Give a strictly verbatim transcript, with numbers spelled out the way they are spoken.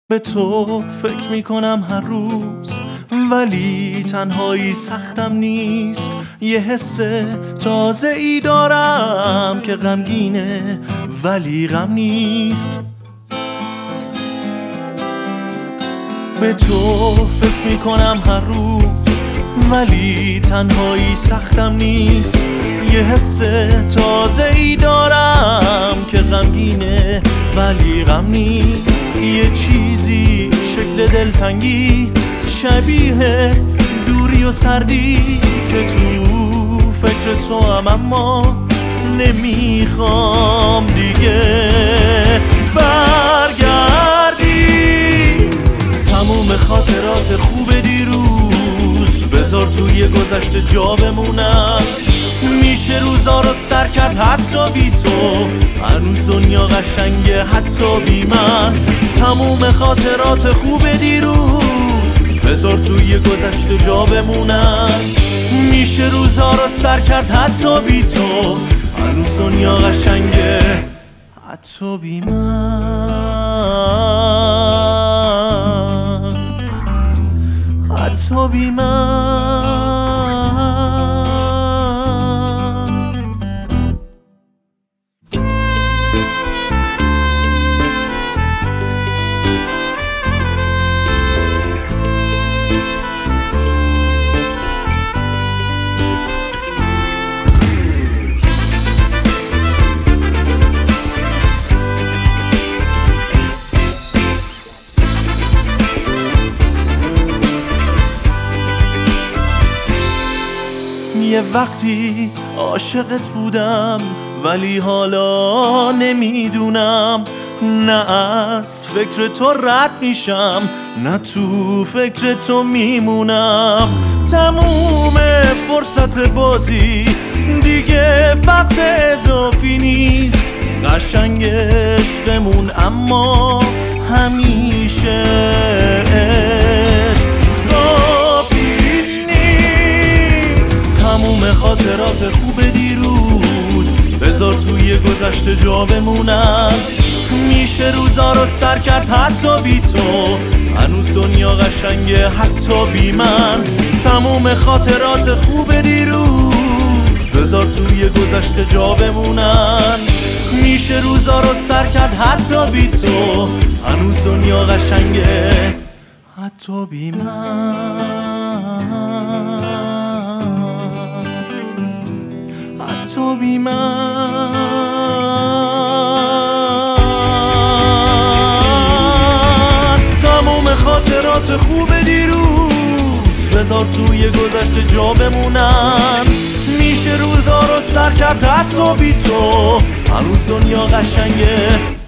به تو فکر میکنم هر روز، ولی تنهایی سختم نیست. یه حس تازه ای دارم که غمگینه ولی غم نیست. به تو فکر میکنم هر روز، ولی تنهایی سختم نیست. یه حس تازه ای دارم که غمگینه ولی غم نیست. یه چیزی شکل دلتنگی، شبیه دوری و سردی که تو فکر تو هم، اما نمیخوام دیگه برگردی. تموم خاطرات خوب دیروز بذار توی گذشته جا بمونن. میشه روزا رو سر کرد حتی بی تو، هنوز دنیا قشنگه حتی بی من. تموم خاطرات خوب دیروز بذار توی گذشته جا بمونن. میشه روزا رو سر کرد حتی بی تو، هنوز دنیا قشنگه حتی بی من، حتی بی من. یه وقتی عاشقت بودم، ولی حالا نمیدونم. نه از فکر تو رد میشم، نه تو فکر تو میمونم. تموم فرصت بازی دیگه وقت اضافی نیست. قشنگ عشقمون اما همیشه تموم خاطرات خوب دیروز بذار توی گذشته جا بمونن. میشه روزا رو سر کرد حتی بی تو، هنوز دنیا قشنگه حتی بی من. تموم خاطرات خوب دیروز بذار توی گذشته جا بمونن. میشه روزا رو سر کرد حتی بی تو، هنوز دنیا قشنگه حتی بی من، حتی بی من. تموم خاطرات خوب دیروز بذار توی گذشته جا بمونن. میشه روزا رو سر کرد حتی بی تو، هنوز دنیا قشنگه